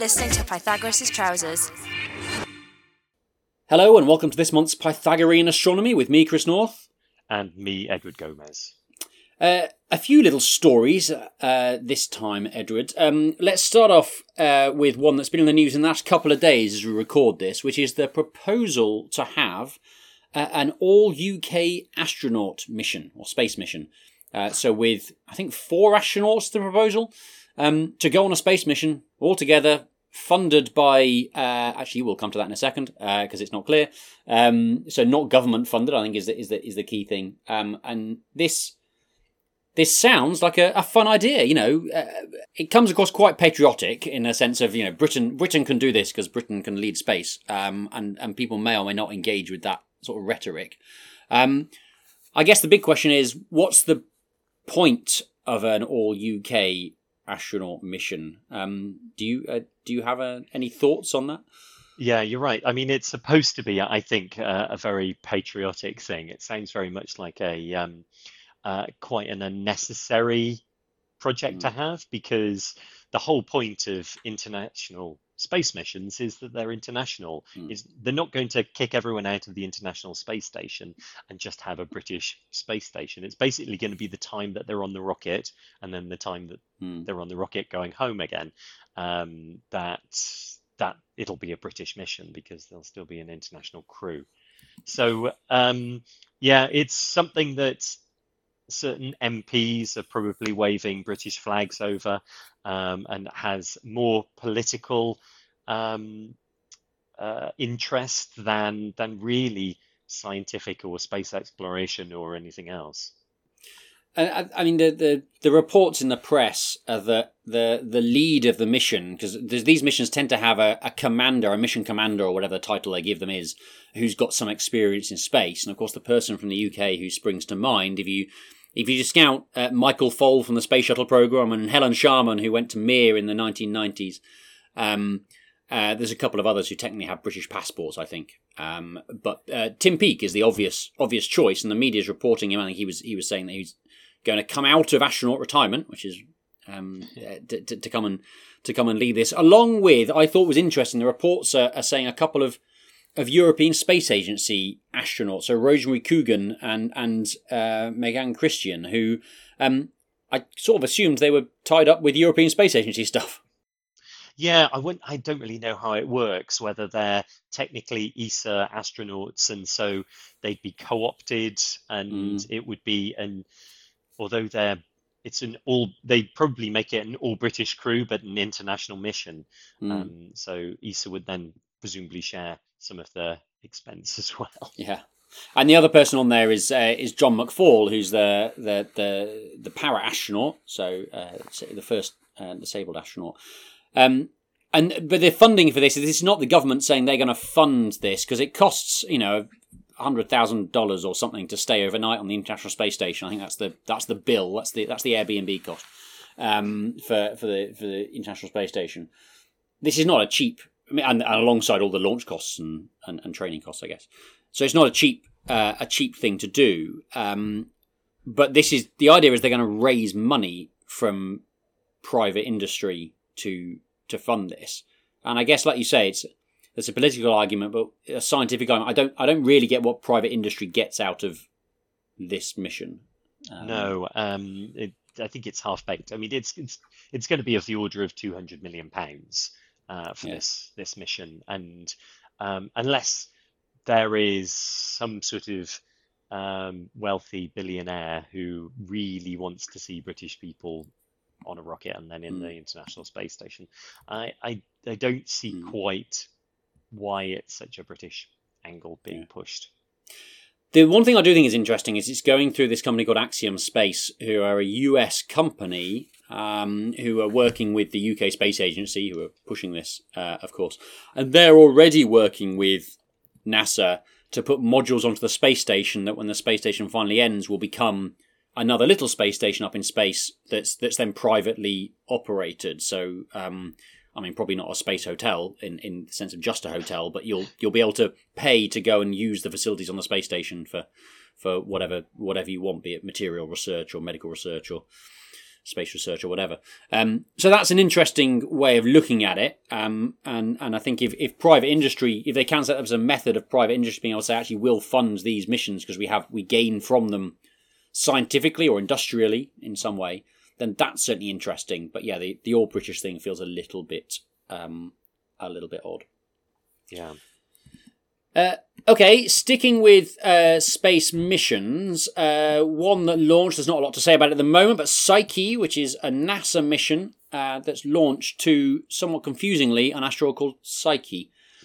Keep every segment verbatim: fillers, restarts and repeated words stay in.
listening to Pythagoras' Trousers. Hello and welcome to this month's Pythagorean Astronomy with me, Chris North. And me, Edward Gomez. Uh, a few little stories uh, this time, Edward. Um, let's start off uh, with one that's been in the news in the last couple of days as we record this, which is the proposal to have uh, an all-U K astronaut mission, or space mission. Uh, so with, I think, four astronauts, the proposal, um, to go on a space mission all together, funded by, uh, actually we'll come to that in a second, because uh, it's not clear. Um, so not government funded, I think is the, is the, is the key thing. Um, and this... This sounds like a, a fun idea, you know. Uh, it comes across quite patriotic in a sense of, you know, Britain Britain can do this because Britain can lead space, um, and, and people may or may not engage with that sort of rhetoric. Um, I guess the big question is, what's the point of an all-U K astronaut mission? Um, do you uh, do you have uh, any thoughts on that? Yeah, you're right. I mean, it's supposed to be, I think, uh, a very patriotic thing. It sounds very much like a... Um, Uh, quite an unnecessary project mm. to have, because the whole point of international space missions is that they're international. Mm. Is they're not going to kick everyone out of the International Space Station and just have a British space station. It's basically going to be the time that they're on the rocket and then the time that mm. they're on the rocket going home again. Um, that that it'll be a British mission because there'll still be an international crew. So um, yeah, it's something that certain M Ps are probably waving British flags over, um, and has more political um, uh, interest than than really scientific or space exploration or anything else. I, I mean, the, the the reports in the press are that the the lead of the mission, because these missions tend to have a, a commander, a mission commander, or whatever the title they give them is, who's got some experience in space. And of course, the person from the U K who springs to mind, if you If you discount uh, Michael Foale from the Space Shuttle program and Helen Sharman, who went to Mir in the nineteen nineties, um, uh, there's a couple of others who technically have British passports, I think. Um, but uh, Tim Peake is the obvious obvious choice, and the media's reporting him. I think he was he was saying that he's going to come out of astronaut retirement, which is um, to, to, to come and to come and lead this. Along with, I thought was interesting, the reports are, are saying a couple of. of European Space Agency astronauts, so Rosemary Coogan and and uh, Megan Christian, who um, I sort of assumed they were tied up with European Space Agency stuff. Yeah, I wouldn't. I don't really know how it works. Whether they're technically E S A astronauts, and so they'd be co-opted, and mm. it would be an. Although they're, it's an all. They'd probably make it an all British crew, but an international mission. Mm. Um, so E S A would then presumably share some of the expense as well. Yeah, and the other person on there is uh, is John McFall, who's the the the, the para astronaut, so uh, the first uh, disabled astronaut. Um, and but the funding for this, this is not the government saying they're going to fund this, because it costs, you know, a hundred thousand dollars or something to stay overnight on the International Space Station. I think that's the that's the bill. That's the that's the Airbnb cost um, for for the for the International Space Station. This is not a cheap. I mean, and, and alongside all the launch costs and, and, and training costs, I guess. So it's not a cheap uh, a cheap thing to do. Um, but this is the idea is they're going to raise money from private industry to to fund this. And I guess, like you say, it's it's a political argument, but a scientific argument. I don't I don't really get what private industry gets out of this mission. Um, no, um, it, I think it's half baked. I mean, it's it's it's going to be of the order of two hundred million pounds. Uh, for yeah. this this mission, and um, unless there is some sort of um, wealthy billionaire who really wants to see British people on a rocket and then in mm. the International Space Station, I I, I don't see mm. quite why it's such a British angle being yeah. pushed. The one thing I do think is interesting is it's going through this company called Axiom Space, who are a U S company. Um, who are working with the U K Space Agency, who are pushing this, uh, of course. And they're already working with NASA to put modules onto the space station that when the space station finally ends will become another little space station up in space that's that's then privately operated. So, um, I mean, probably not a space hotel in, in the sense of just a hotel, but you'll you'll be able to pay to go and use the facilities on the space station for, for whatever whatever you want, be it material research or medical research or space research or whatever. Um, so that's an interesting way of looking at it. Um, and, and I think if, if private industry, if they can set up as a method of private industry being able to say, actually, we'll fund these missions because we have we gain from them scientifically or industrially in some way, then that's certainly interesting. But yeah, the, the all British thing feels a little bit um, a little bit odd. Yeah. Uh, okay, sticking with uh, space missions, uh, one that launched, there's not a lot to say about it at the moment, but Psyche, which is a NASA mission uh, that's launched to, somewhat confusingly, an asteroid called Psyche.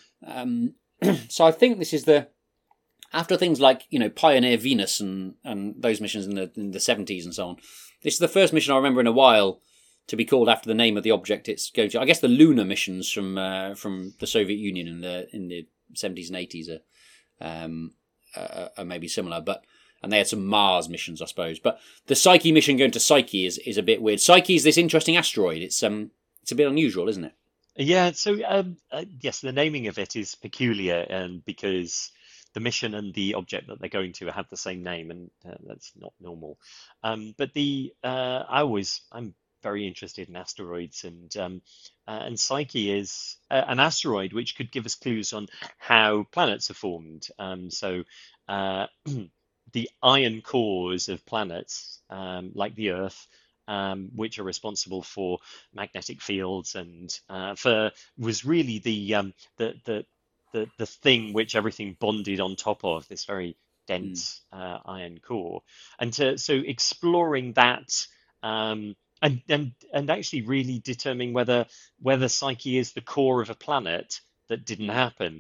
Um, so I think this is the, after things like, you know, Pioneer Venus and, and those missions in the in the seventies and so on, this is the first mission I remember in a while to be called after the name of the object it's going to. I guess the lunar missions from uh, from the Soviet Union in the in the seventies and eighties are, um, are, are maybe similar, but and they had some Mars missions, I suppose. But the Psyche mission going to Psyche is, is a bit weird. Psyche is this interesting asteroid. It's um it's a bit unusual, isn't it? Yeah. So um, uh, yes, the naming of it is peculiar, and because the mission and the object that they're going to have the same name, and uh, that's not normal. Um, but the uh, I always I'm very interested in asteroids, and um, uh, and Psyche is uh, an asteroid which could give us clues on how planets are formed. Um, so uh, the iron cores of planets, um, like the Earth, um, which are responsible for magnetic fields, and uh, for was really the um, the the the the thing which everything bonded on top of, this very dense mm. uh, iron core, and to, so exploring that. Um, And, and and actually really determining whether whether Psyche is the core of a planet that didn't happen,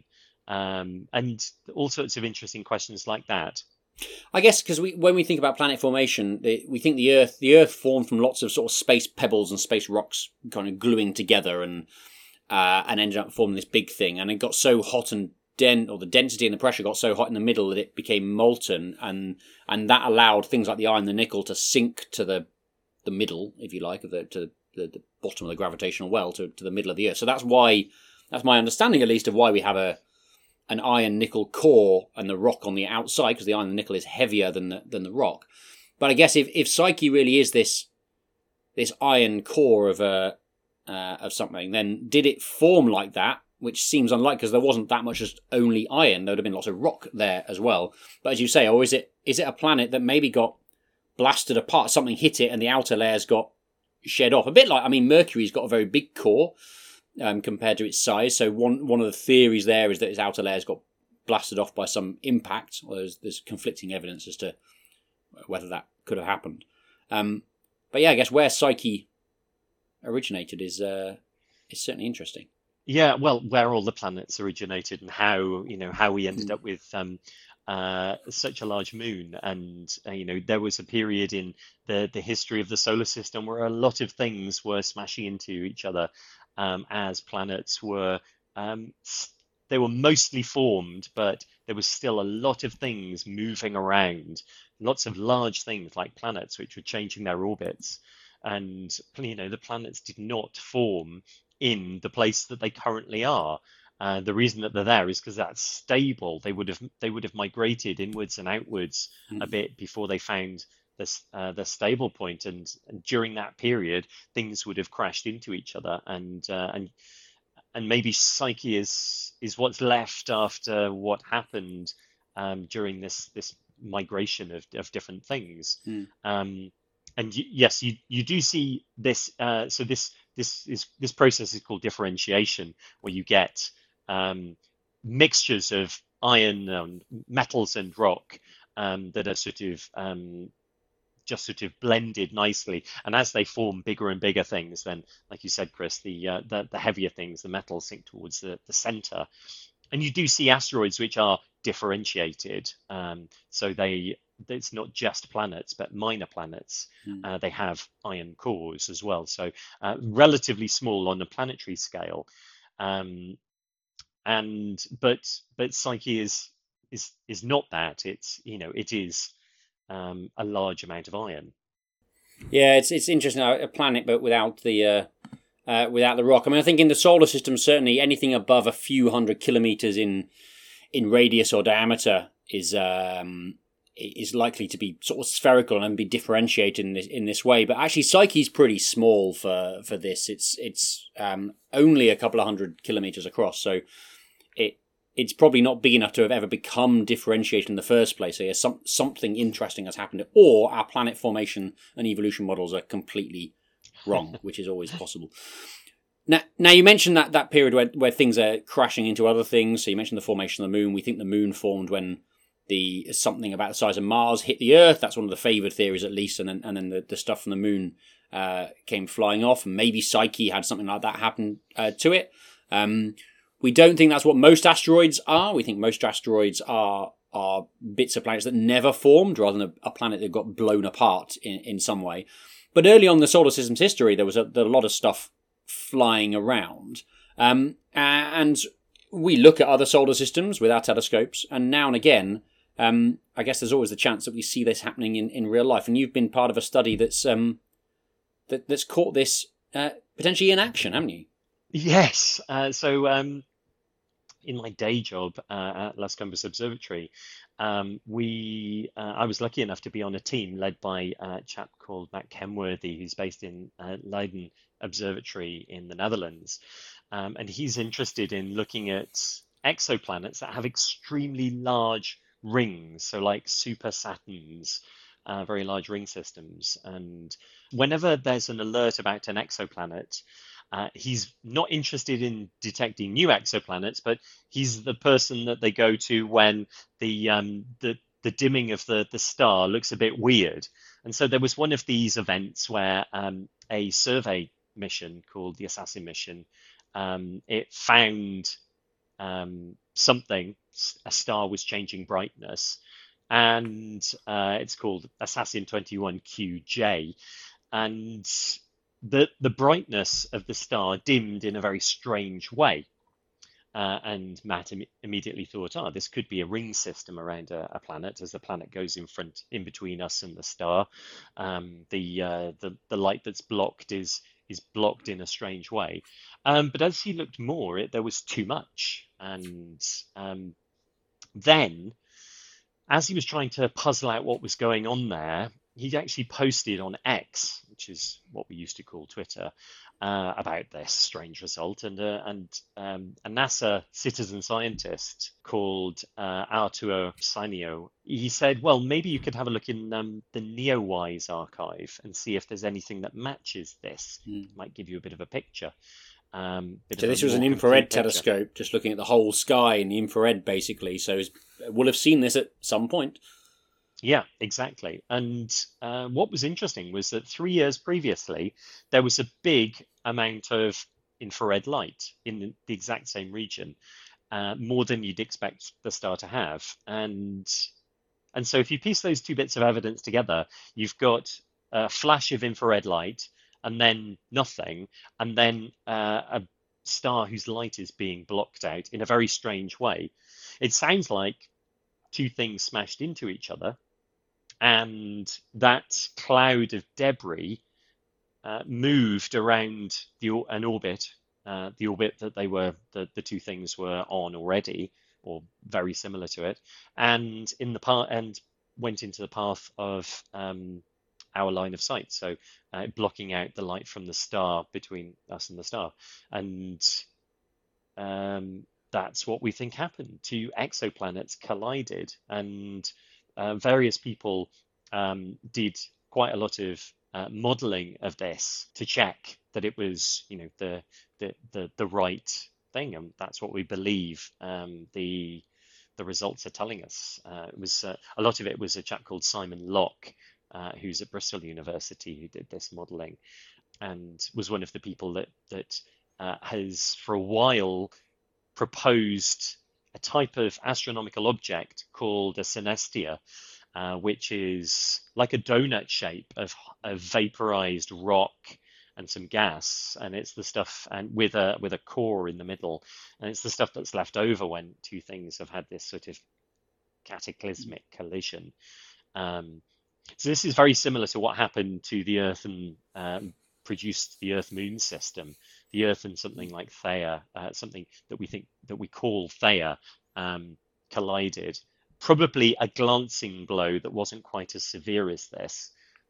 um, and all sorts of interesting questions like that. I guess because we when we think about planet formation, we think the Earth the Earth formed from lots of sort of space pebbles and space rocks kind of gluing together, and uh, and ended up forming this big thing. And it got so hot and dense, or the density and the pressure got so hot in the middle that it became molten, and and that allowed things like the iron, and the nickel to sink to the the middle, if you like, of the to the, the bottom of the gravitational well, to, to the middle of the Earth. So that's why, that's my understanding at least of why we have a an iron nickel core and the rock on the outside, because the iron and the nickel is heavier than the, than the rock. But I guess if, if Psyche really is this this iron core of a uh, of something, then did it form like that? Which seems unlikely, because there wasn't that much as only iron. There would have been lots of rock there as well. But as you say, or is it is it a planet that maybe got blasted apart, something hit it and the outer layers got shed off? A bit like, I mean, Mercury's got a very big core um, compared to its size. So one one of the theories there is that its outer layers got blasted off by some impact. Well, there's, there's conflicting evidence as to whether that could have happened. Um, but yeah, I guess where Psyche originated is uh, is certainly interesting. Yeah, well, where all the planets originated and how, you know, how we ended mm. up with um, uh, such a large moon. And, uh, you know, there was a period in the, the history of the solar system where a lot of things were smashing into each other um, as planets were, um, they were mostly formed, but there was still a lot of things moving around, lots of large things like planets, which were changing their orbits. And, you know, the planets did not form in the place that they currently are. Uh, the reason that they're there is because that's stable. They would have they would have migrated inwards and outwards mm. a bit before they found this uh, the stable point, and, and during that period, things would have crashed into each other, and uh, and and maybe Psyche is is what's left after what happened um, during this this migration of of different things. Mm. Um, and you, yes, you you do see this. Uh, so this. This is this process is called differentiation, where you get um, mixtures of iron, um, metals, and rock um, that are sort of um, just sort of blended nicely. And as they form bigger and bigger things, then, like you said, Chris, the uh, the, the heavier things, the metals, sink towards the, the center. And you do see asteroids which are differentiated, um, so they. It's not just planets, but minor planets. Mm. Uh, they have iron cores as well, so uh, relatively small on the planetary scale. Um, and but but Psyche is is is not that. It's you know it is um, a large amount of iron. Yeah, it's it's interesting. A planet, but without the uh, uh, without the rock. I mean, I think in the solar system, certainly anything above a few hundred kilometers in in radius or diameter is. Um, is likely to be sort of spherical and be differentiated in this in this way. But actually, Psyche's pretty small for for this. It's it's um, only a couple of hundred kilometers across, so it it's probably not big enough to have ever become differentiated in the first place. So yeah, some, something interesting has happened, or our planet formation and evolution models are completely wrong, which is always possible. Now, now you mentioned that, that period where, where things are crashing into other things. So you mentioned the formation of the moon. We think the moon formed when the something about the size of Mars hit the Earth. That's one of the favoured theories, at least. And then, and then the, the stuff from the moon uh, came flying off. And maybe Psyche had something like that happen uh, to it. Um, we don't think that's what most asteroids are. We think most asteroids are are bits of planets that never formed, rather than a, a planet that got blown apart in, in some way. But early on in the solar system's history, there was a, there was a lot of stuff flying around. Um, and we look at other solar systems with our telescopes, and now and again, um, I guess there's always the chance that we see this happening in, in real life. And you've been part of a study that's um, that, that's caught this uh, potentially in action, haven't you? Yes. Uh, so um, in my day job uh, at Las Cumbres Observatory, um, we uh, I was lucky enough to be on a team led by a chap called Matt Kenworthy, who's based in uh, Leiden Observatory in the Netherlands. Um, and he's interested in looking at exoplanets that have extremely large rings, so like super Saturns, uh, very large ring systems. And whenever there's an alert about an exoplanet, uh, he's not interested in detecting new exoplanets, but he's the person that they go to when the um, the the dimming of the the star looks a bit weird. And so there was one of these events where um, a survey mission called the Assassin mission, um, it found um, something, a star was changing brightness, and uh, it's called Assassin twenty-one Q J, and the the brightness of the star dimmed in a very strange way. Uh, and Matt im- immediately thought, oh, this could be a ring system around a, a planet. As the planet goes in front, in between us and the star, um, the, uh, the the light that's blocked is is blocked in a strange way. Um, but as he looked more, it, there was too much. And um, then, as he was trying to puzzle out what was going on there, he actually posted on X, which is what we used to call Twitter, uh, about this strange result. And uh, and um, a NASA citizen scientist called uh, Arturo Sainio, he said, well, maybe you could have a look in um, the NeoWise archive and see if there's anything that matches this. Mm. Might give you a bit of a picture. Um, bit so of this a was an more infrared complete picture. telescope, just looking at the whole sky in the infrared, basically. So we'll have seen this at some point. Yeah, exactly. And uh, what was interesting was that three years previously, there was a big amount of infrared light in the exact same region, uh, more than you'd expect the star to have. And and so if you piece those two bits of evidence together, you've got a flash of infrared light and then nothing, and then uh, a star whose light is being blocked out in a very strange way. It sounds like two things smashed into each other, and that cloud of debris uh, moved around the an orbit, uh, the orbit that they were the, the two things were on already, or very similar to it, and in the part and went into the path of um, our line of sight, so uh, blocking out the light from the star between us and the star, and um, that's what we think happened. Two exoplanets collided, and uh, various people um, did quite a lot of uh, modeling of this to check that it was, you know, the the the, the right thing, and that's what we believe. Um, the the results are telling us. Uh, it was uh, a lot of it was a chap called Simon Locke, uh, who's at Bristol University, who did this modeling, and was one of the people that that uh, has for a while proposed a type of astronomical object called a synestia, uh, which is like a donut shape of, of vaporized rock and some gas, and it's the stuff and with a with a core in the middle, and it's the stuff that's left over when two things have had this sort of cataclysmic collision. Um, so this is very similar to what happened to the Earth and um, produced the Earth-Moon system. The Earth and something like Theia, uh, something that we think that we call Theia, um, collided, probably a glancing blow that wasn't quite as severe as this,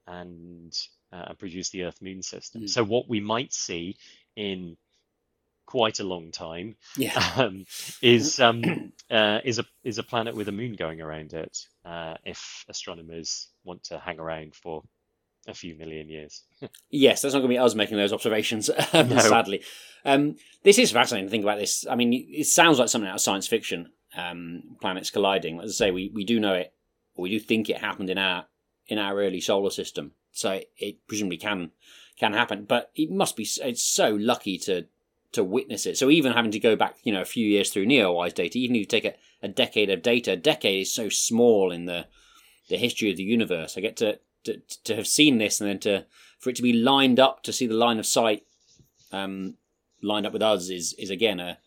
and uh, produced the Earth-Moon system. Mm. So what we might see in quite a long time Yeah. um, is um, uh, is a is a planet with a moon going around it, uh, if astronomers want to hang around for a few million years. Yes, that's not going to be us making those observations, um, No. sadly. Um, this is fascinating to think about this. I mean, it sounds like something out of science fiction, um, planets colliding. As I say, we, we do know it, or we do think it happened in our in our early solar system, so it, it presumably can can happen. But it must be, it's so lucky to to witness it. So even having to go back, you know, a few years through NEOWISE data, even if you take a, a decade of data, a decade is so small in the the history of the universe. I get to, to to have seen this, and then to for it to be lined up, to see the line of sight um, lined up with us is is again a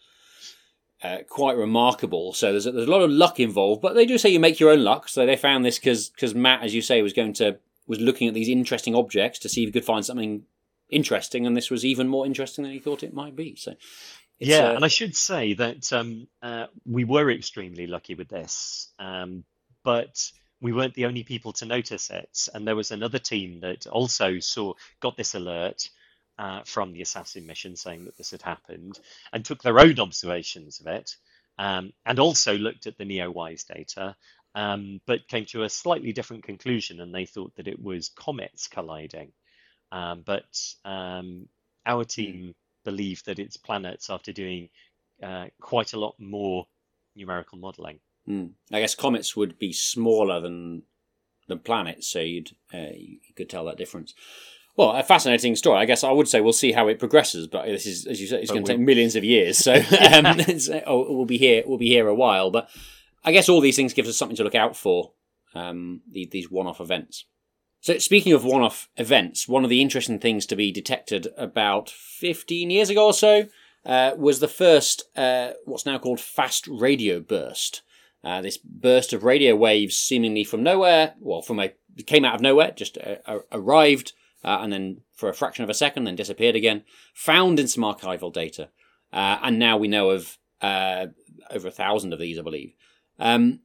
uh, quite remarkable. So there's a, there's a lot of luck involved, but they do say you make your own luck. So they found this because because Matt, as you say, was going to was looking at these interesting objects to see if he could find something interesting, and this was even more interesting than he thought it might be. So, it's, yeah, uh, and I should say that um, uh, we were extremely lucky with this, um, but we weren't the only people to notice it. And there was another team that also saw got this alert uh, from the Assassin mission saying that this had happened, and took their own observations of it, um, and also looked at the NEOWISE data, um, but came to a slightly different conclusion, and they thought that it was comets colliding. Um, but um, our team believe that it's planets after doing uh, quite a lot more numerical modelling. Mm. I guess comets would be smaller than than planets, so you'd uh, you could tell that difference. Well, a fascinating story. I guess I would say we'll see how it progresses, but this is, as you said, it's But going to we- take millions of years. So um, it's, oh, we'll be here. We'll be here a while. But I guess all these things gives us something to look out for. Um, the, these one-off events. So speaking of one-off events, one of the interesting things to be detected about fifteen years ago or so uh, was the first, uh, what's now called fast radio burst. Uh, this burst of radio waves seemingly from nowhere, well, from a it came out of nowhere, just uh, uh, arrived, uh, and then for a fraction of a second, then disappeared again, found in some archival data. Uh, and now we know of uh, over a thousand of these, I believe. Um,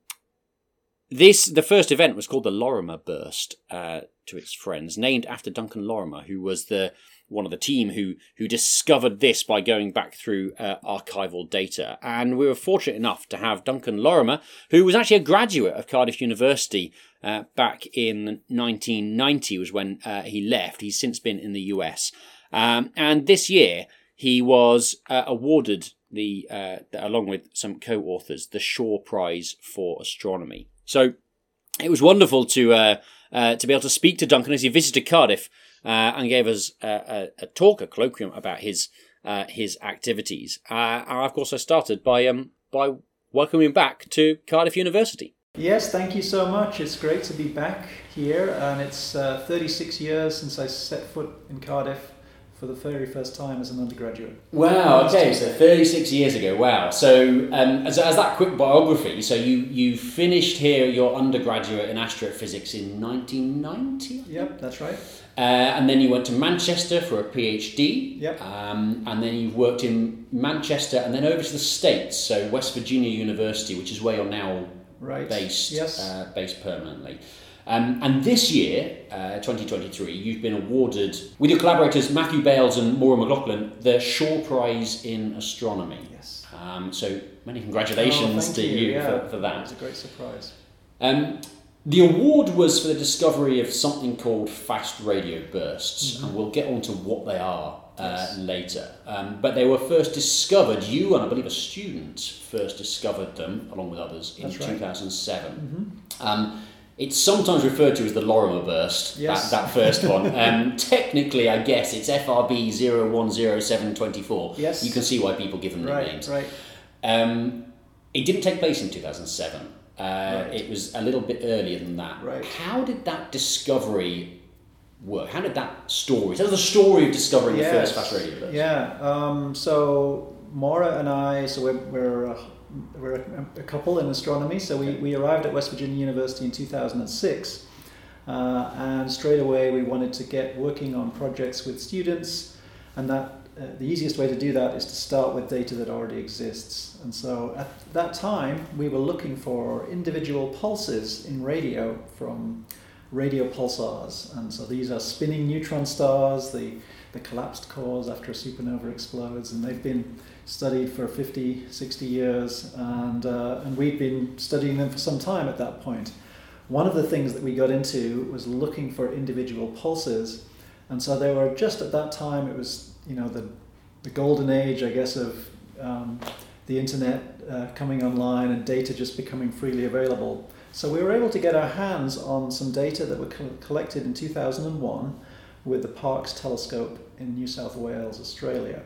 This the first event was called the Lorimer Burst, uh, to its friends, named after Duncan Lorimer, who was the one of the team who who discovered this by going back through uh, archival data. And we were fortunate enough to have Duncan Lorimer, who was actually a graduate of Cardiff University uh, back in nineteen ninety, was when uh, he left. He's since been in the U S, um, and this year he was uh, awarded the, uh, along with some co-authors, the Shaw Prize for Astronomy. So it was wonderful to uh, uh, to be able to speak to Duncan as he visited Cardiff uh, and gave us a, a, a talk, a colloquium about his uh, his activities. Uh, and of course, I started by um, by welcoming him back to Cardiff University. Yes, thank you so much. It's great to be back here, and it's uh, thirty-six years since I set foot in Cardiff for the very first time as an undergraduate. Wow, okay, so thirty-six years ago, wow. So um, as, as that quick biography, so you, you finished here your undergraduate in astrophysics in nineteen ninety? Yep, that's right. Uh, and then you went to Manchester for a PhD. Yep. Um, and then you've worked in Manchester and then over to the States, so West Virginia University, which is where you're now Right. based, Yes. uh, based permanently. Um, and this year, uh, twenty twenty-three, you've been awarded, with your collaborators Matthew Bales and Maura McLaughlin, the Shaw Prize in Astronomy. Yes. Um, so many congratulations Oh, thank to you, Yeah, for, for It that. was a great surprise. Um, the award was for the discovery of something called fast radio bursts, Mm-hmm. and we'll get on to what they are uh, Yes. later. Um, but they were first discovered, you and I believe a student first discovered them, along with others, in That's right. two thousand seven. Mm-hmm. Um, it's sometimes referred to as the Lorimer burst, Yes. that, that first one. Um, technically, I guess, it's F R B zero one zero seven two four. Yes. You can see why people give them Right, nicknames. right. Um, it didn't take place in two thousand seven. Uh, Right. It was a little bit earlier than that. Right. How did that discovery work? How did that story, tell us the story of discovering the first fast radio burst. Yeah. Um, so Maura and I, so we're we're, uh, we're a, a couple in astronomy. So we, we arrived at West Virginia University in two thousand six, uh, and straight away we wanted to get working on projects with students, and that uh, the easiest way to do that is to start with data that already exists. And so at that time, we were looking for individual pulses in radio from radio pulsars. And so these are spinning neutron stars, the, the collapsed cores after a supernova explodes, and they've been studied for fifty, sixty years, and, uh, and we've been studying them for some time at that point. One of the things that we got into was looking for individual pulses. And so they were just at that time, it was, you know, the, the golden age, I guess, of um, the internet uh, coming online and data just becoming freely available. So we were able to get our hands on some data that were co- collected in two thousand one with the Parkes telescope in New South Wales, Australia.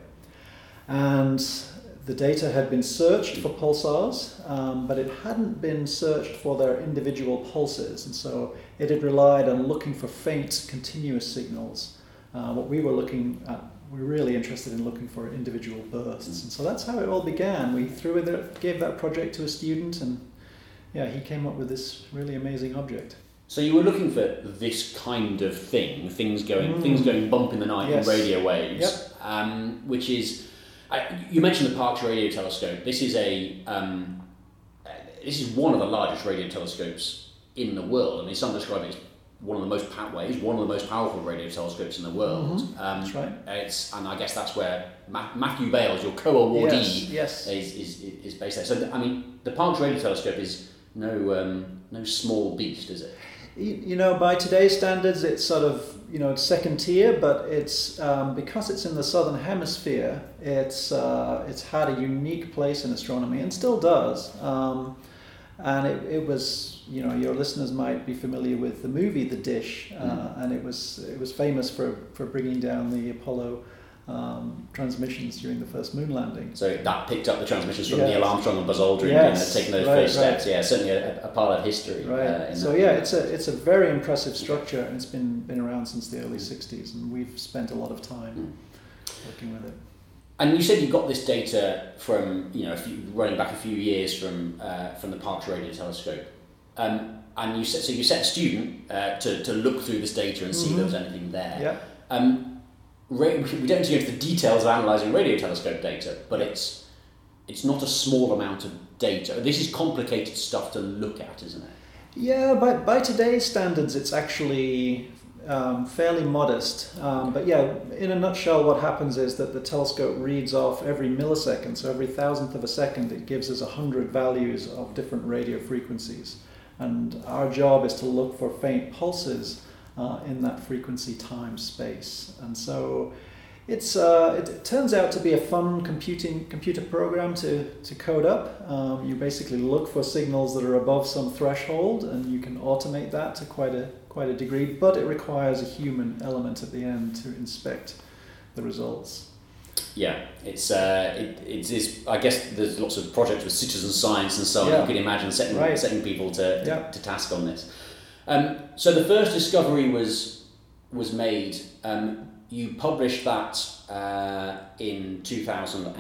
And the data had been searched for pulsars, um, but it hadn't been searched for their individual pulses. And so it had relied on looking for faint, continuous signals. Uh, what we were looking at, we were really interested in looking for individual bursts. And so that's how it all began. We threw it, gave that project to a student, and yeah, he came up with this really amazing object. So you were looking for this kind of thing, things going, mm. things going bump in the night Yes. in radio waves, Yep. um, which is. I, you mentioned the Parkes Radio Telescope. This is a um, uh, this is one of the largest radio telescopes in the world. I mean, some describe it as one of the most pow- well, it's one of the most powerful radio telescopes in the world. Mm-hmm. Um, That's right. It's and I guess that's where Ma- Matthew Bales, your co-awardee, Yes, yes. Is, is is based there. So I mean, the Parkes Radio Telescope is no um, no small beast, is it? You, you know, by today's standards, it's sort of, you know, second tier, but it's um, because it's in the southern hemisphere, it's uh, it's had a unique place in astronomy and still does. Um, and it, it was, you know, your listeners might be familiar with the movie The Dish, uh, mm. and it was it was famous for, for bringing down the Apollo um, transmissions during the first moon landing. So that picked up the transmissions from Yes. Neil Armstrong and Buzz Aldrin, Yes, and taking those right, first right. steps. Yeah, certainly a, a part of history. Right. Uh, in so that. yeah, it's a it's a very impressive structure, and it's been been around since the early sixties, and we've spent a lot of time mm. working with it. And you said you got this data from, you know, a few, running back a few years from uh, from the Parkes Radio Telescope, um, and you set so you set a student uh, to to look through this data and see Mm-hmm. if there was anything there. Yeah. Um, ra- we don't need to go into the details of analysing radio telescope data, but it's it's not a small amount of data. This is complicated stuff to look at, isn't it? Yeah, by by today's standards, it's actually um, fairly modest. Um, but yeah, in a nutshell, what happens is that the telescope reads off every millisecond, so every thousandth of a second, it gives us a hundred values of different radio frequencies, and our job is to look for faint pulses uh, in that frequency time space. And so it's uh, it, it turns out to be a fun computing computer program to, to code up. Um, you basically look for signals that are above some threshold, and you can automate that to quite a quite a degree, but it requires a human element at the end to inspect the results. Yeah, it's uh, it, it's, it's I guess there's lots of projects with citizen science and so on. Yeah. You can imagine setting Right. setting people to, Yeah. to to task on this. Um, so the first discovery was was made. Um, you published that uh, in two thousand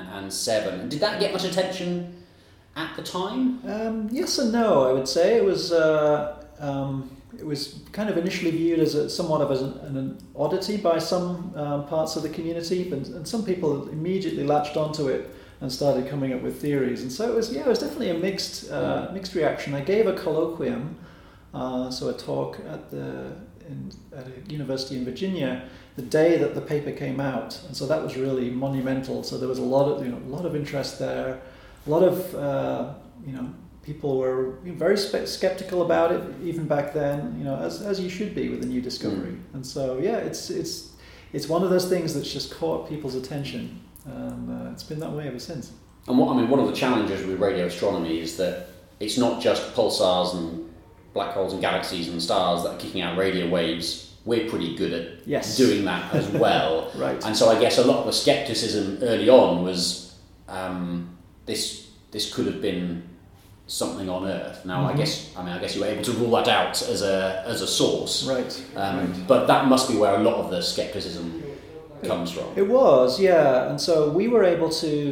seven. Did that get much attention at the time? Um, yes and no, I would say. It was uh, um, it was kind of initially viewed as a, somewhat of as an, an oddity by some um, parts of the community, but, and some people immediately latched onto it and started coming up with theories. And so it was, yeah, it was definitely a mixed uh, mixed reaction. I gave a colloquium, uh, so a talk at the in, at a university in Virginia the day that the paper came out, and so that was really monumental. So there was a lot of you know a lot of interest there, a lot of uh, you know. People were very spe- skeptical about it even back then, you know, as as you should be with a new discovery. Mm. And so, yeah, it's it's it's one of those things that's just caught people's attention, and uh, it's been that way ever since. And what I mean, one of the challenges with radio astronomy is that it's not just pulsars and black holes and galaxies and stars that are kicking out radio waves. We're pretty good at yes. doing that as well. Right. And so I guess a lot of the skepticism early on was um, this this could have been something on Earth. Now, mm-hmm. I guess I mean I guess you were able to rule that out as a as a source, right? Um, right. But that must be where a lot of the skepticism comes from. It was, yeah. And so we were able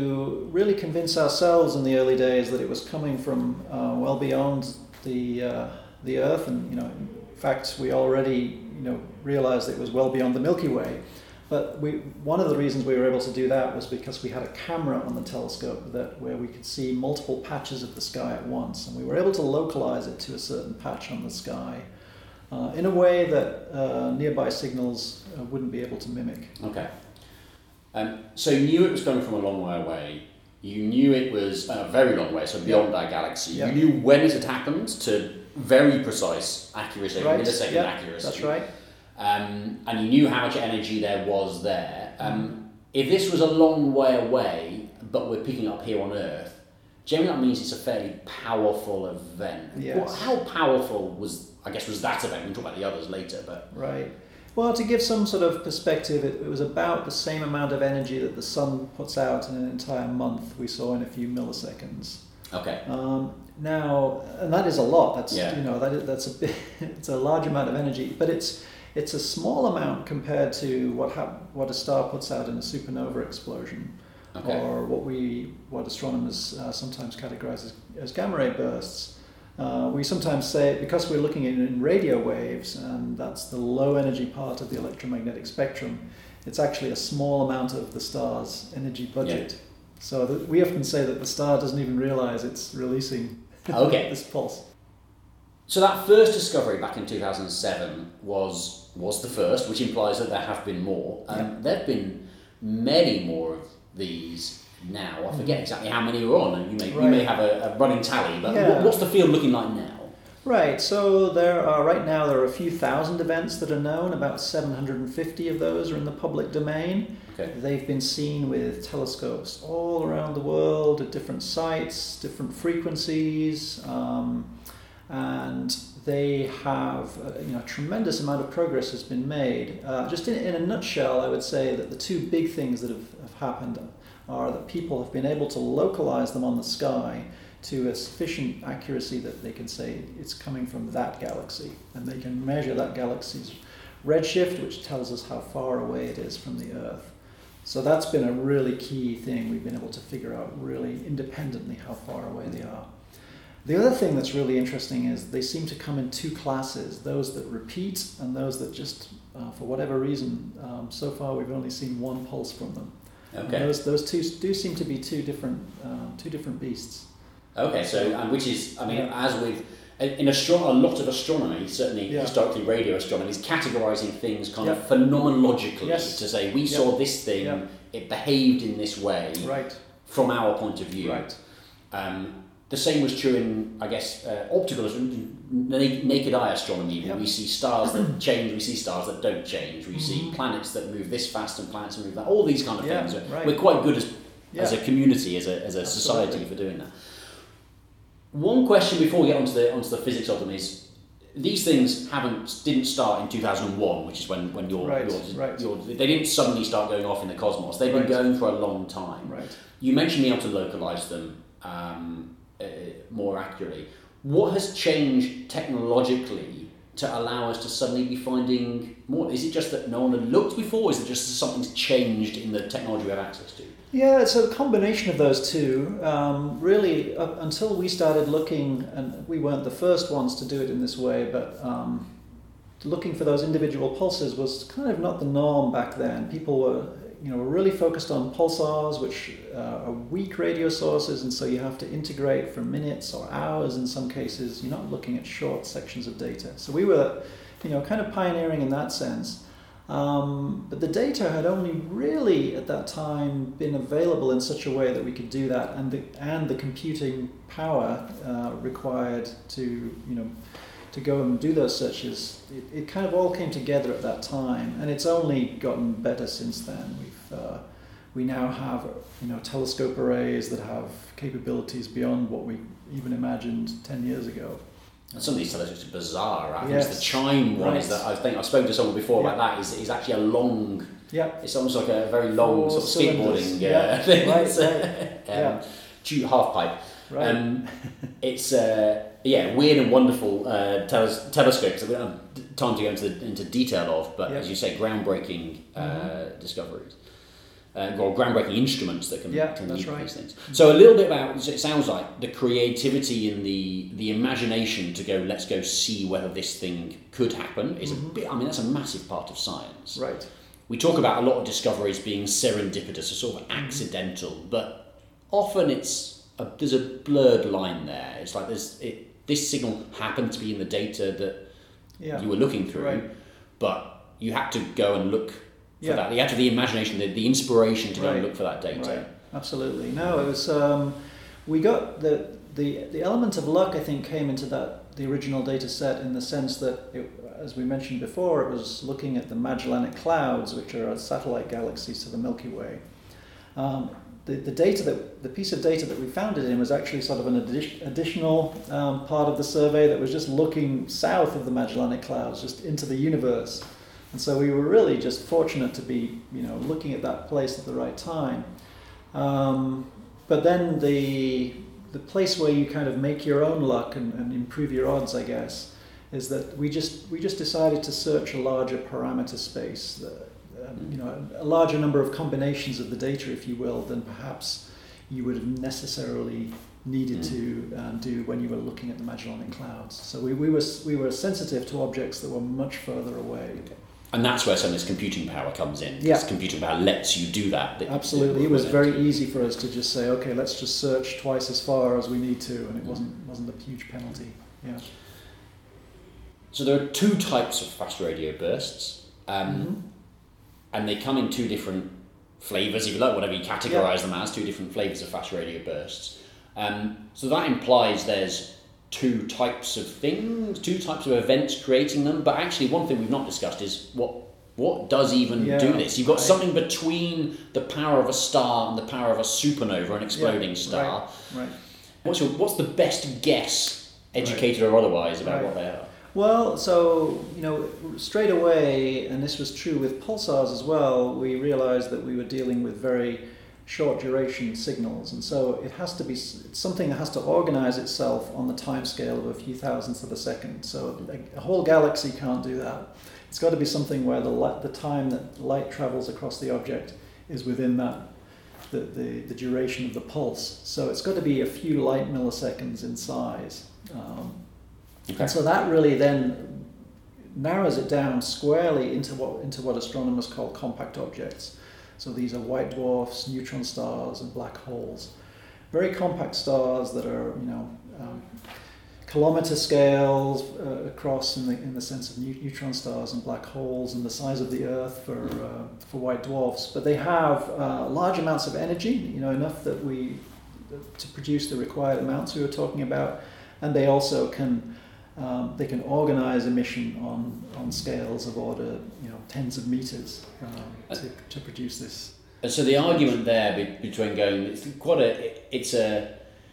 to really convince ourselves in the early days that it was coming from uh, well beyond the uh, the Earth, and you know, in fact, we already you know realized it was well beyond the Milky Way. But we, one of the reasons we were able to do that was because we had a camera on the telescope that where we could see multiple patches of the sky at once, and we were able to localize it to a certain patch on the sky uh, in a way that uh, nearby signals uh, wouldn't be able to mimic. Okay. Um, so you knew it was coming from a long way away. You knew it was a very long way, so beyond Yeah. our galaxy. Yeah. You knew when it had happened to very precise accuracy, Right. millisecond Yeah, accuracy. that's right. Um, and you knew how much energy there was there. Um, if this was a long way away, but we're picking up here on Earth, generally that means it's a fairly powerful event. Yes. What, how powerful was, I guess, was that event? We'll talk about the others later, but... Right. Well, to give some sort of perspective, it, it was about the same amount of energy that the sun puts out in an entire month we saw in a few milliseconds. Okay. Um, now, and that is a lot. That's Yeah. you know that is, that's a bit, it's a large amount of energy, but it's it's a small amount compared to what hap- what a star puts out in a supernova explosion, Okay. or what we what astronomers uh, sometimes categorize as, as gamma ray bursts. Uh, we sometimes say, because we're looking at it in radio waves, and that's the low energy part of the electromagnetic spectrum, it's actually a small amount of the star's energy budget. Yeah. So that we often say that the star doesn't even realize it's releasing Okay. this pulse. So that first discovery back in two thousand seven was was the first, which implies that there have been more. Um, Yeah. There have been many more of these now. I forget exactly how many are on, and you may you may Right. have a, a running tally. But Yeah. what, what's the field looking like now? Right, so there are, right now there are a few thousand events that are known. About seven hundred fifty of those are in the public domain. Okay. They've been seen with telescopes all around the world at different sites, different frequencies, um, and they have, uh, you know, a tremendous amount of progress has been made. Uh, just in, in a nutshell, I would say that the two big things that have, have happened are that people have been able to localize them on the sky to a sufficient accuracy that they can say it's coming from that galaxy, and they can measure that galaxy's redshift, which tells us how far away it is from the Earth. So that's been a really key thing. We've been able to figure out really independently how far away they are. The other thing that's really interesting is they seem to come in two classes, those that repeat and those that just, uh, for whatever reason, um, so far we've only seen one pulse from them. Okay. And those those two do seem to be two different um, two different beasts. Okay, so and which is, I mean, Yeah. as with in astro- a lot of astronomy, certainly Yeah. historically radio astronomy, is categorizing things kind Yeah. of phenomenologically Yes. to say we Yeah. saw this thing, Yeah. it behaved in this way Right. from our point of view. Right. Um, the same was true in, I guess, uh, optical astronomy, na- naked eye astronomy. Yeah. We see stars that change, we see stars that don't change. We see Mhm. planets that move this fast and planets that move that. All these kind of Yeah, things. right. We're quite good as as a Yeah. community, as a as a society Absolutely. for doing that. One question before we get onto the onto the physics of them is, these things haven't didn't start in two thousand one, which is when when your Right, your, right. your they didn't suddenly start going off in the cosmos. They've been Right. going for a long time. Right. You mentioned being able to localize them um, uh, more accurately. What has changed technologically to allow us to suddenly be finding more? Is it just that no one had looked before? Or is it just that something's changed in the technology we have access to? Yeah, it's a combination of those two. Um, really, up until we started looking, and we weren't the first ones to do it in this way, but um, looking for those individual pulses was kind of not the norm back then. People were, you know, were really focused on pulsars, which uh, are weak radio sources, and so you have to integrate for minutes or hours in some cases. You're not looking at short sections of data. So we were, you know, kind of pioneering in that sense. Um, but the data had only really at that time been available in such a way that we could do that, and the and the computing power uh, required to you know to go and do those searches. It, it kind of all came together at that time, and it's only gotten better since then. We've uh, we now have you know telescope arrays that have capabilities beyond what we even imagined ten years ago. And some of these telescopes are bizarre. I think Yes. it's the chime one. Is Right. that I think I spoke to someone before Yeah. about that. Is is actually a long. Yeah. It's almost like a very long Four sort of cylinders. skateboarding Yeah. uh, thing. Right, It's, uh, right. um, Yeah. tube half pipe. Right. Um, it's uh, yeah, weird and wonderful uh, teles- telescopes that we don't have time to go into the, into detail of, but Yeah. as you say, groundbreaking uh, Mhm. discoveries. Uh, or groundbreaking instruments that can, Yeah, can that's lead to right. these things. So a little bit about, so it sounds like the creativity and the the imagination to go, let's go see whether this thing could happen is Mhm. a bit, I mean, that's a massive part of science. Right. we talk about a lot of discoveries being serendipitous or sort of accidental, but often it's a, there's a blurred line there. It's like there's it, this signal happened to be in the data that yeah. you were looking through, right. but you had to go and look for yeah. that. You had to have the imagination, the, the inspiration to go right. and look for that data. Right. Absolutely. No, it was. Um, we got the the the element of luck. I think came into that the original data set in the sense that, it, as we mentioned before, it was looking at the Magellanic Clouds, which are satellite galaxies to the Milky Way. Um, the the data that the piece of data that we found it in was actually sort of an addi- additional um, part of the survey that was just looking south of the Magellanic Clouds, just into the universe. And so we were really just fortunate to be, you know, looking at that place at the right time. Um, but then the the place where you kind of make your own luck and, and improve your odds, I guess, is that we just we just decided to search a larger parameter space, the, um, you know, a larger number of combinations of the data, if you will, than perhaps you would have necessarily needed mm. to um, do when you were looking at the Magellanic Clouds. So we, we were we were sensitive to objects that were much further away. Okay. And that's where some of this computing power comes in. Yeah. This computing power lets you do that. that Absolutely. It was very easy for us to just say, okay, let's just search twice as far as we need to, and it wasn't wasn't a huge penalty. Yeah. So there are two types of fast radio bursts, um, mm-hmm. and they come in two different flavours, if you like, whatever you categorise yeah. them as, two different flavours of fast radio bursts. Um, so that implies there's two types of things, two types of events creating them, but actually one thing we've not discussed is what what does even yeah, do this. You've got right. something between the power of a star and the power of a supernova, an exploding yeah, star. Right, right. What's your, what's the best guess, educated right. or otherwise, about right. what they are? Well, so, you know, straight away, and this was true with pulsars as well, we realized that we were dealing with very short duration signals, and so it has to be it's something that has to organize itself on the time scale of a few thousandths of a second. So a, a whole galaxy can't do that. It's got to be something where the light, the time that light travels across the object is within that the, the, the duration of the pulse. So it's got to be a few light milliseconds in size. Um, okay. And so that really then narrows it down squarely into what into what astronomers call compact objects. So these are white dwarfs, neutron stars, and black holes. Very compact stars that are, you know, um, kilometer scales uh, across in the in the sense of ne- neutron stars and black holes, and the size of the Earth for uh, for white dwarfs. But they have uh, large amounts of energy, you know, enough that we to produce the required amounts we were talking about, and they also can. Um, they can organize emission on, on scales of order, you know, tens of meters um, to, to produce this. And so the argument there be, between going, it's quite a, it's a,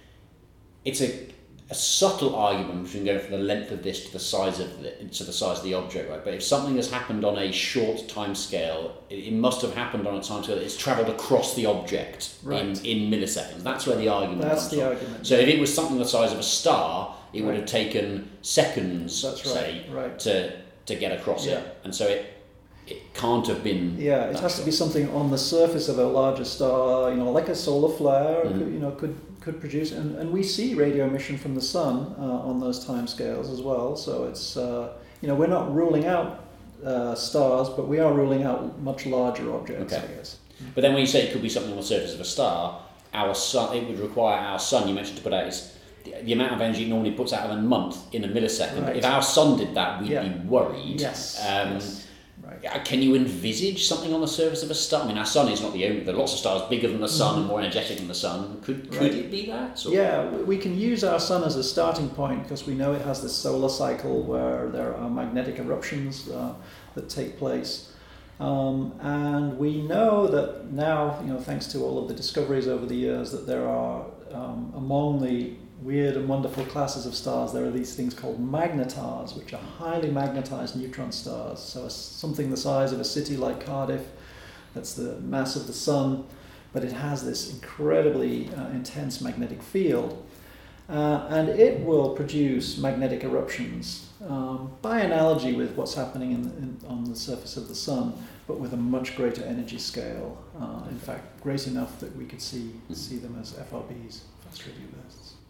it's a, a subtle argument between going from the length of this to the size of the to the size of the object, right? But if something has happened on a short time scale, it, it must have happened on a time scale that it's travelled across the object right. in, in milliseconds. That's where the argument That's comes the from. argument. So if it was something the size of a star, it right. would have taken seconds, That's right. say, right. to to get across yeah. it, and so it it can't have been. Yeah, it has short. to be something on the surface of a larger star, you know, like a solar flare, Mm-hmm. could, you know, could could produce, and, and we see radio emission from the sun uh, on those time scales as well. So it's uh, you know, we're not ruling out uh, stars, but we are ruling out much larger objects, Okay. I guess. But then when you say it could be something on the surface of a star, our sun, it would require our sun, you mentioned, to put out its, the, the amount of energy it normally puts out in a month in a millisecond. Right. If our sun did that, we'd Yeah. be worried. Yes. Um, yes. Right. yeah, Can you envisage something on the surface of a star? I mean, our sun is not the only, there are lots of stars bigger than the sun Mm-hmm. and more energetic than the sun. Could could Right. it be that? Or? Yeah, we- we can use our sun as a starting point because we know it has this solar cycle where there are magnetic eruptions uh, that take place. Um, and we know that now, you know, thanks to all of the discoveries over the years, that there are, um, among the weird and wonderful classes of stars, there are these things called magnetars, which are highly magnetized neutron stars. So it's something the size of a city like Cardiff, that's the mass of the sun, but it has this incredibly uh, intense magnetic field. Uh, and it will produce magnetic eruptions um, by analogy with what's happening in, in, on the surface of the sun, but with a much greater energy scale. Uh, in fact, great enough that we could see see them as F R Bs, fast radio bursts.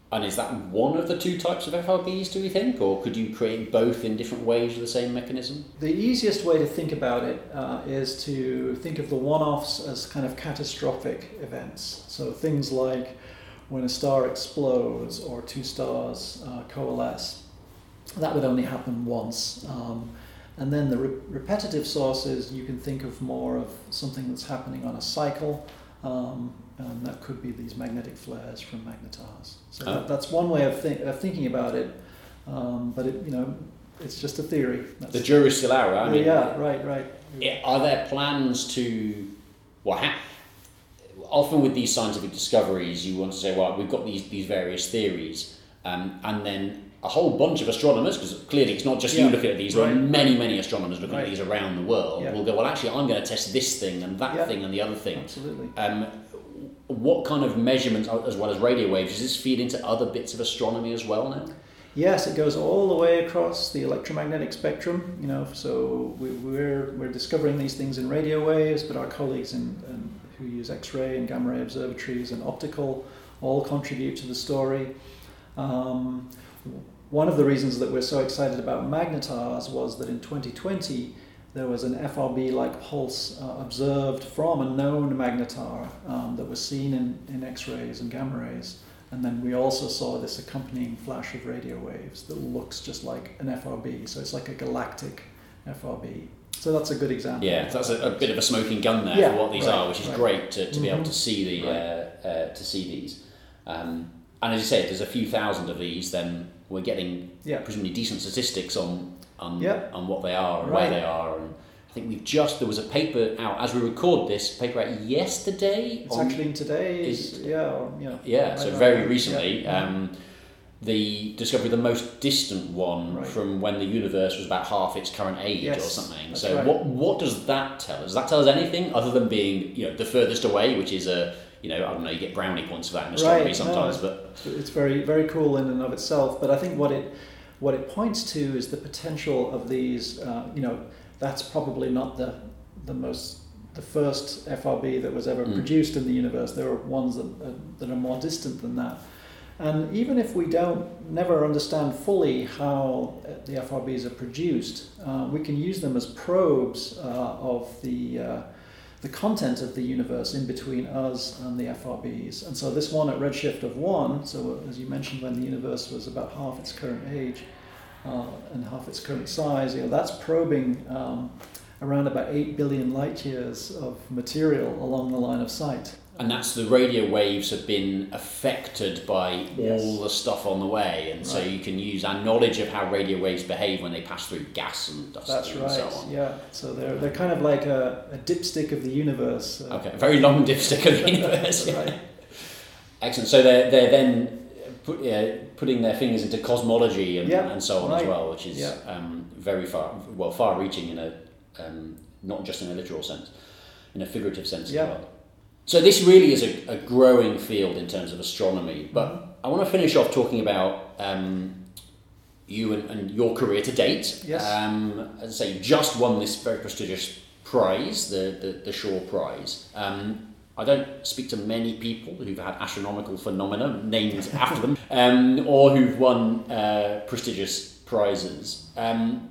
And is that one of the two types of F R Bs, do we think? Or could you create both in different ways with the same mechanism? The easiest way to think about it uh, is to think of the one-offs as kind of catastrophic events. So things like when a star explodes or two stars uh, coalesce. That would only happen once. Um, and then the re- repetitive sources, you can think of more of something that's happening on a cycle. Um, and that could be these magnetic flares from magnetars. So oh. that, that's one way of, think, of thinking about it. Um, but it, you know, it's just a theory. That's the jury's still out, right? I mean, yeah, right, right. Yeah, are there plans to, well, ha- often with these scientific discoveries, you want to say, well, we've got these these various theories, um, and then a whole bunch of astronomers, because clearly it's not just yeah, you looking at these, there right. are many, many astronomers looking right. at these around the world, yeah. will go, well, actually, I'm going to test this thing and that yeah. thing and the other thing. Absolutely. Um, what kind of measurements, as well as radio waves, does this feed into other bits of astronomy as well now? Yes, it goes all the way across the electromagnetic spectrum. You know, so we, we're we're discovering these things in radio waves, but our colleagues in, in, who use X-ray and gamma ray observatories and optical all contribute to the story. Um, one of the reasons that we're so excited about magnetars was that in twenty twenty there was an F R B-like pulse uh, observed from a known magnetar um, that was seen in, in X-rays and gamma rays. And then we also saw this accompanying flash of radio waves that looks just like an F R B. So it's like a galactic F R B. So that's a good example. Yeah, that's a, a bit of a smoking gun there yeah, for what these right, are, which is right. great to, to mm-hmm. be able to see the right. uh, uh, to see these. Um, and as you said, there's a few thousand of these. Then we're getting yeah. presumably decent statistics on on yeah. on what they are and right. where they are. And I think we've just there was a paper out as we record this. Paper out yesterday. It's on, actually in today's. is, yeah. Or, yeah. Yeah. Right So on. very recently. Yeah. Um, the discovery of the most distant one right. from when the universe was about half its current age yes, or something. that's So right. what what does that tell us? Does that tell us anything other than being, you know, the furthest away, which is a, you know, I don't know, you get brownie points for that in astronomy right. sometimes, no, but it's very very cool in and of itself. But I think what it what it points to is the potential of these. Uh, you know, that's probably not the the most the first F R B that was ever Mm. produced in the universe. There are ones that uh, that are more distant than that. And even if we don't never understand fully how the F R Bs are produced, uh, we can use them as probes uh, of the uh, the content of the universe in between us and the F R Bs. And so this one at redshift of one, so as you mentioned, when the universe was about half its current age uh, and half its current size, you know, that's probing um, around about eight billion light years of material along the line of sight. and that's the radio waves have been affected by Yes. all the stuff on the way, and so Right. you can use our knowledge of how radio waves behave when they pass through gas and dust That's and right. so on. Yeah. So they're they're kind of like a, a dipstick of the universe. Uh, Okay, a very long dipstick of the universe. Right. Excellent. So they're they're then put, uh, putting their fingers into cosmology and, Yeah, and so on as right. well, which is Yeah. um, very far well far-reaching in a um, not just in a literal sense, in a figurative sense Yeah. as well. So this really is a, a growing field in terms of astronomy. But Mhm. I want to finish off talking about um, you and, and your career to date. Yes. Um, as I say, you just won this very prestigious prize, the the, the Shaw Prize. Um, I don't speak to many people who've had astronomical phenomena named after them, um, or who've won uh, prestigious prizes. Um,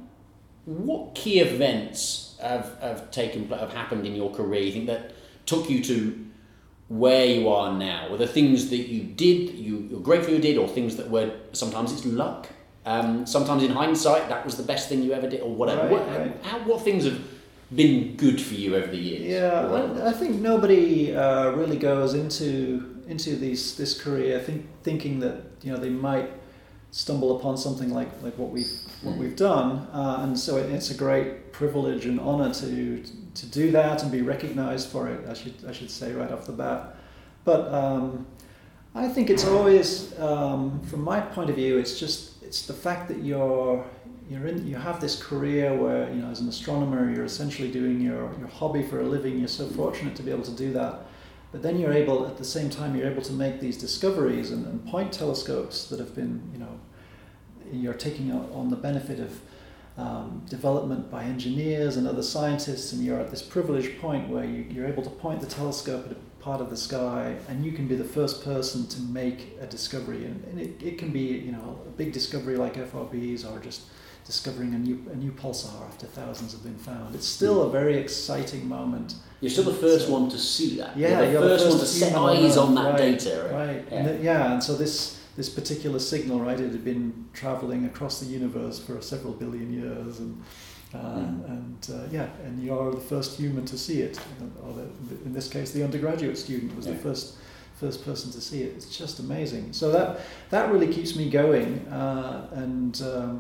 what key events have, have taken have happened in your career? You think that took you to where you are now? Were there things that you did, you, you're grateful you did, or things that were sometimes it's luck? Um, sometimes in hindsight, that was the best thing you ever did, or whatever. Right, what, right. How, what things have been good for you over the years? Yeah, Or whatever? I, I think nobody uh, really goes into into these this career think, thinking that you know they might stumble upon something like, like what we've what Mm. we've done, uh, and so it, it's a great privilege and honor to to do that and be recognized for it. I should I should say right off the bat, but um, I think it's always um, from my point of view, it's just it's the fact that you're you're in you have this career where you know as an astronomer you're essentially doing your, your hobby for a living. You're so fortunate to be able to do that, but then you're able at the same time you're able to make these discoveries and, and point telescopes that have been you know you're taking on the benefit of um, development by engineers and other scientists, and you're at this privileged point where you, you're able to point the telescope at a part of the sky, and you can be the first person to make a discovery. And, and it, it can be, you know, a big discovery like F R Bs, or just discovering a new a new pulsar after thousands have been found. It's still a very exciting moment. You're still the first so, one to see that. Yeah, you're the, you're first, the first one to set eyes on that right, data. Right. Right. Yeah. And, the, yeah. And so this this particular signal, right, it had been traveling across the universe for several billion years, and uh, mm. and uh, yeah, and you are the first human to see it. Or the, in this case, the undergraduate student was yeah. the first first person to see it. It's just amazing. So that that really keeps me going. Uh, and um,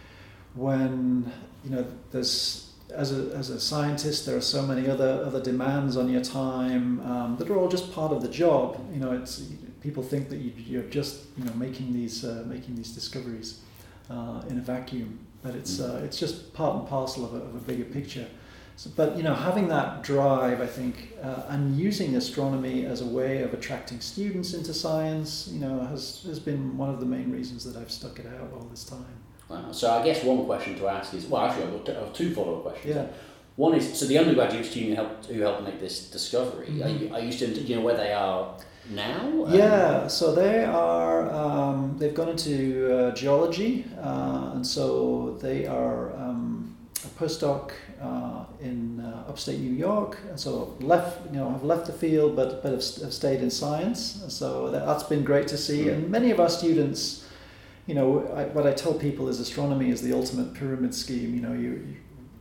when you know, there's as a as a scientist, there are so many other other demands on your time um, that are all just part of the job. You know, it's people think that you, you're just you know making these uh, making these discoveries uh, in a vacuum, but it's uh, it's just part and parcel of a, of a bigger picture. So, but you know, having that drive, I think, uh, and using astronomy as a way of attracting students into science, you know, has has been one of the main reasons that I've stuck it out all this time. Wow. So I guess one question to ask is, well, actually, I've got two follow-up questions. Yeah. One is, so the undergraduate student who helped, who helped make this discovery, mm-hmm. are, you, are you still, do you know where they are now? Yeah, um, so they are, um, they've gone into uh, geology, uh, and so they are um, a postdoc uh, in uh, upstate New York, and so left, you know, have left the field, but, but have, have stayed in science, so that, that's been great to see, mm-hmm. and many of our students, you know, I, what I tell people is astronomy is the ultimate pyramid scheme. You know, you, you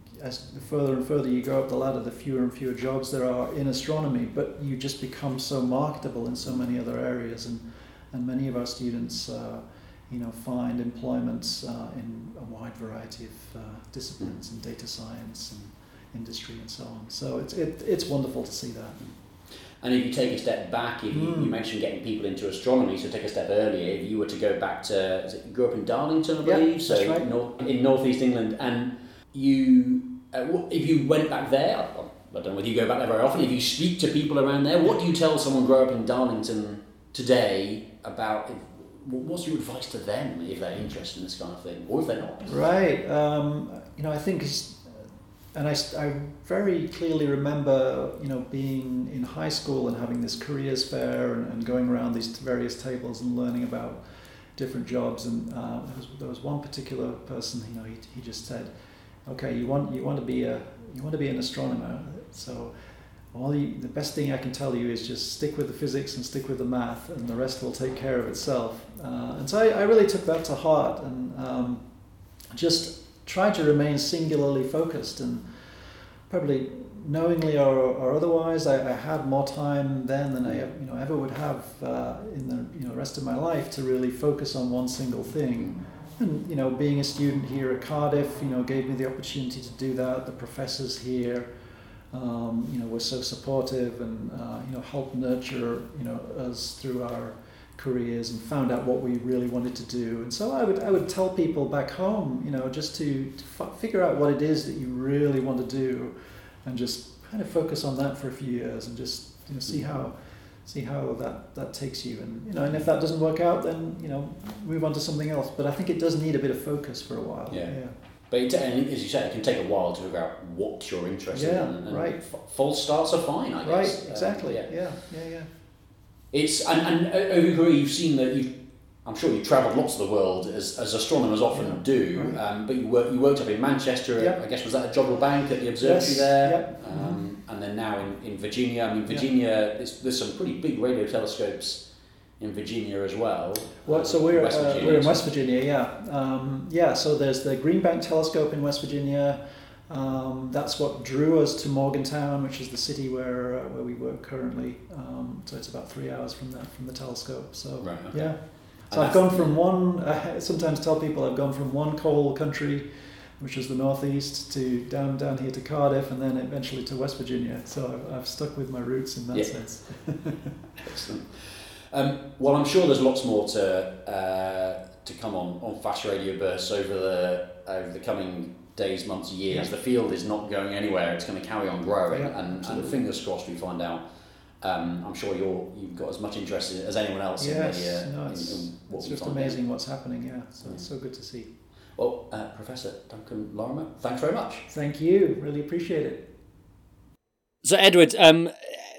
as the further and further you go up the ladder, the fewer and fewer jobs there are in astronomy. But you just become so marketable in so many other areas, and and many of our students, uh, you know, find employment uh, in a wide variety of uh, disciplines, in data science and industry and so on. So it's it, it's wonderful to see that. And if you take a step back, if you, mm. you mentioned getting people into astronomy, so take a step earlier, if you were to go back to, is it, you grew up in Darlington, I believe, yeah, so that's right. north, in northeast England, and you, uh, if you went back there, I don't know whether you go back there very often, if you speak to people around there, what do you tell someone grow up in Darlington today about, what's your advice to them if they're interested in this kind of thing, or if they're not? Right, um, you know, I think it's, and I, I very clearly remember, you know, being in high school and having this careers fair and, and going around these various tables and learning about different jobs. And uh, there, was, there was one particular person, you know, he, he just said, "Okay, you want you want to be a you want to be an astronomer. So all you, the best thing I can tell you is just stick with the physics and stick with the math, and the rest will take care of itself." Uh, and so I, I really took that to heart, and um, just try to remain singularly focused, and probably knowingly or, or otherwise, I, I had more time then than I you know ever would have uh, in the you know rest of my life to really focus on one single thing. And you know, being a student here at Cardiff, you know, gave me the opportunity to do that. The professors here, um, you know, were so supportive and uh, you know helped nurture you know us through our careers and found out what we really wanted to do. And so I would I would tell people back home, you know, just to, to f- figure out what it is that you really want to do, and just kind of focus on that for a few years, and just you know see how see how that, that takes you. And you know, and if that doesn't work out, then you know move on to something else. But I think it does need a bit of focus for a while. Yeah. yeah. But it, and as you said, it can take a while to figure out what you're interested yeah, in. And, and right. F- false starts are fine, I guess. Right. Exactly. Um, yeah. yeah. Yeah. Yeah. It's and, and over your career you've seen that you. I'm sure you've travelled lots of the world as, as astronomers often yeah, do. Right. Um, but you work you worked up in Manchester. Yeah. I guess was that at Jodrell Bank at the observatory yes. there. Yeah. Um, mm-hmm. And then now in, in Virginia. I mean Virginia. Yeah. There's, there's some pretty big radio telescopes in Virginia as well. Well, so we're West uh, Virginia, we're in so. West Virginia. Yeah. Um, yeah. So there's the Green Bank Telescope in West Virginia. Um, that's what drew us to Morgantown, which is the city where uh, where we work currently. Um, so it's about three hours from that from the telescope. So right, okay. yeah. So and I've gone from one. I sometimes tell people I've gone from one coal country, which is the northeast, to down down here to Cardiff, and then eventually to West Virginia. So I've, I've stuck with my roots in that yeah. sense. Excellent. Um, well, I'm sure there's lots more to uh, to come on on Fast Radio Bursts over the over the coming days, months, years. Yeah. The field is not going anywhere. It's going to carry on growing, Yeah, and, and fingers crossed we find out. Um, I'm sure you're you've got as much interest as anyone else yes, in, the, uh, no, it's, in, in what it's we just find amazing out. what's happening. Yeah, so it's so good to see. Well, uh, Professor Duncan Lorimer, thanks very much. Thank you. Really appreciate it. So, Edward, um,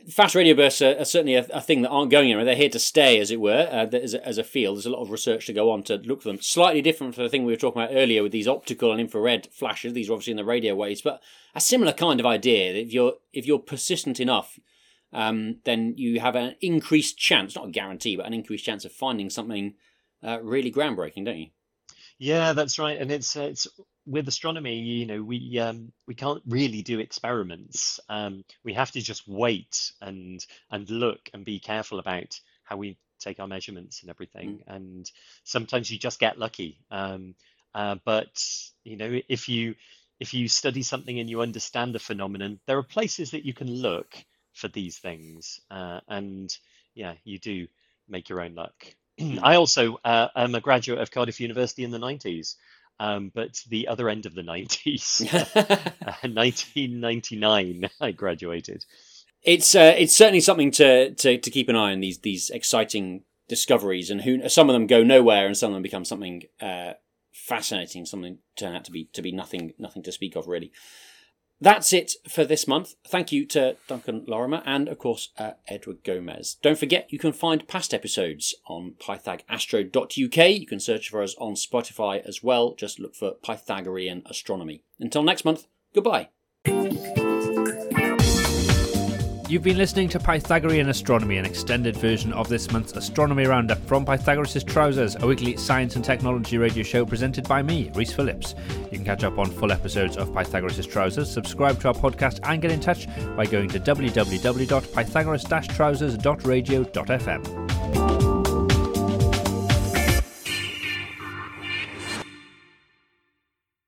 fast radio bursts are, are certainly a, a thing that aren't going anywhere. They're here to stay, as it were, uh, as, a, as a field. There's a lot of research to go on to look for them. Slightly different from the thing we were talking about earlier with these optical and infrared flashes. These are obviously in the radio waves, but a similar kind of idea. If you're if you're persistent enough, um, then you have an increased chance, not a guarantee, but an increased chance of finding something uh, really groundbreaking, don't you? Yeah, that's right. And it's it's with astronomy, you know, we um, we can't really do experiments. Um, we have to just wait and and look and be careful about how we take our measurements and everything. Mm. And sometimes you just get lucky. Um, uh, but you know, if you if you study something and you understand the phenomenon, there are places that you can look for these things. Uh, and yeah, you do make your own luck. I also uh, am a graduate of Cardiff University in the nineties, um, but the other end of the nineties, uh, nineteen ninety-nine, I graduated. It's uh, it's certainly something to, to, to keep an eye on, these these exciting discoveries, and who some of them go nowhere, and some of them become something uh, fascinating. Something turn out to be to be nothing nothing to speak of, really. That's it for this month. Thank you to Duncan Lorimer and, of course, uh, Edward Gomez. Don't forget, you can find past episodes on pythag astro dot U K. You can search for us on Spotify as well. Just look for Pythagorean Astronomy. Until next month, goodbye. You've been listening to Pythagorean Astronomy, an extended version of this month's Astronomy Roundup from Pythagoras' Trousers, a weekly science and technology radio show presented by me, Rhys Phillips. You can catch up on full episodes of Pythagoras' Trousers, subscribe to our podcast and get in touch by going to w w w dot pythagoras dash trousers dot radio dot f m.